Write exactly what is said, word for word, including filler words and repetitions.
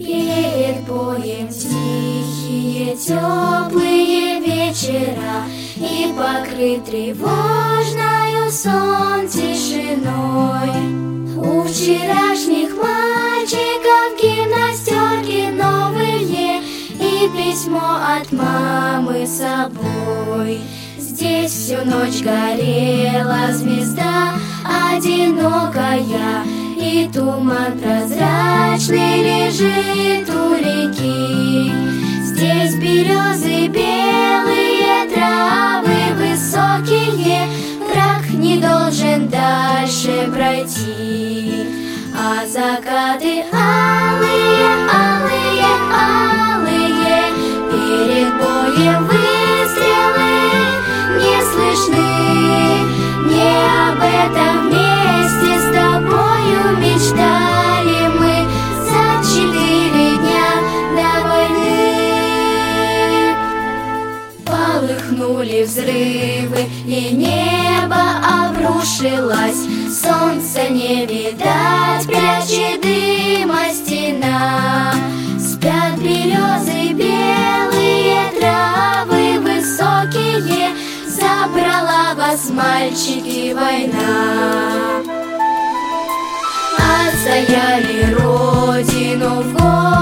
Перед боем тихие, теплые вечера, и покрыт тревожною сон тишиной. У вчерашних мальчиков гимнастерки новые и письмо от мамы с собой. Здесь всю ночь горела звезда одинокая, и туман прозрачный лежит у реки. Здесь березы белые, травы высокие, враг не должен дальше пройти. А закаты алые, алые, алые, перед боем выстрелы не слышны. Не об этом вместе с тобою мечтали мы за четыре дня до войны. Полыхнули взрывы, и небо обрушилось. Солнца не видать, прячет дыма стена. Спят березы белые, травы высокие, забрала вас, мальчики, война. Отстояли родину в год.